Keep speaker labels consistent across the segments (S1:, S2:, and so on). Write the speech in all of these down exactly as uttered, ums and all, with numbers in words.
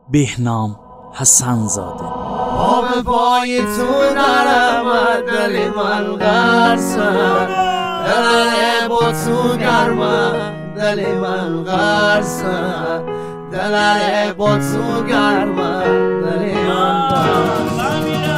S1: بهنام حسن زاده.
S2: آب پای تو نرم دل من غرسه، دل با تو گرمه دل من غرسه، دل با تو گرمه دل من غرسه.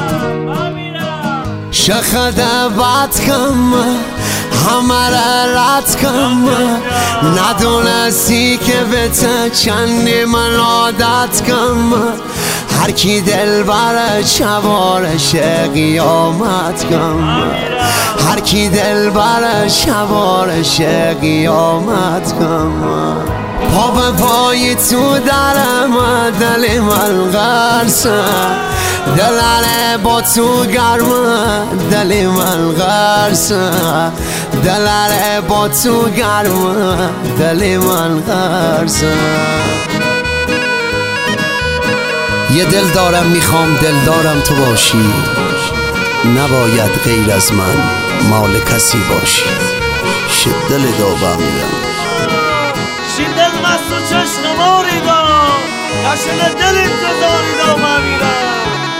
S2: شخده بد کم همه را رد کم، ندونستی که به تا چندی من عادت کم. هر کی دل بره شوارش قیامت کم، هر کی دل بره شوارش قیامت کم. پا به پای تو درم دل من غرسه، دلاره با تو گرمه دل من غرسه، دلاره با تو گرمه دل من غرسه. یه دل دارم میخوام دل دارم تو باشی، نباید غیر از من مال کسی باشی. شد دل داغم میرم
S3: شد دل مست و چشم ماری دا، کشن دل انتظاری دا من میرم.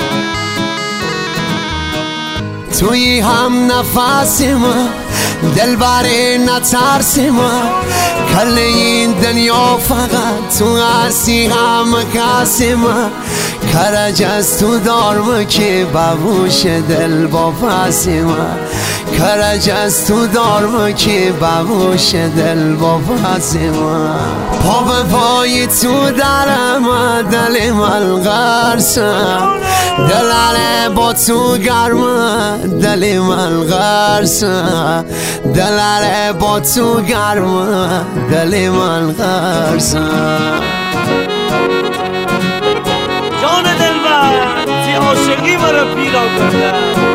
S2: توی هم نفسی من دل بره نترسی من، کل این دنیا فقط تو هستی هم کسی من. کرج از تو دارم که ببوش دل با پسی من، کرج از تو دارم که ببوش دل با پسی من. پا به پای تو درم دل من غرسه، دلاره با تو گرمه دل من غرسه، دلاره با تو گرمه دل من غرسه.
S3: جان دلبر تی عاشقی مرا پیرا کرده،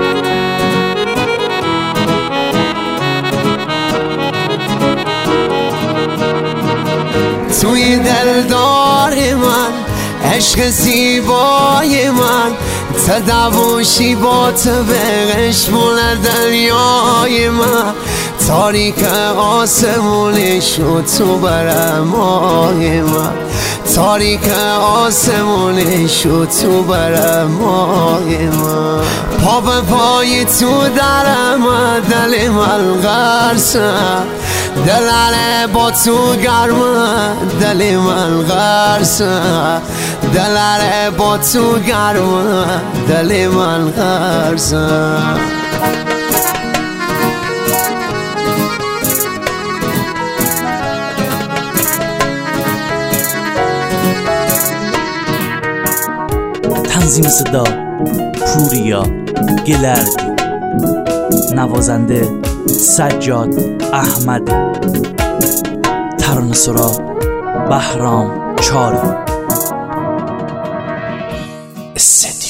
S2: توی دلدار من عشق زیبای من، تدوشی با تو به قشمون دنیای من. تاریک آسمونی شد تو برمای من، تاریک آسمونی شد تو برمای من. پا به پای تو درم دل من غرسه، دلاره با تو گرمه دل من غرسه، دلاره با تو گرمه دل من غرسه.
S1: تنظیم صدا پوریا گلردی، نوازنده سجاد احمد، ترانه سرا بهرام چاری. استدیو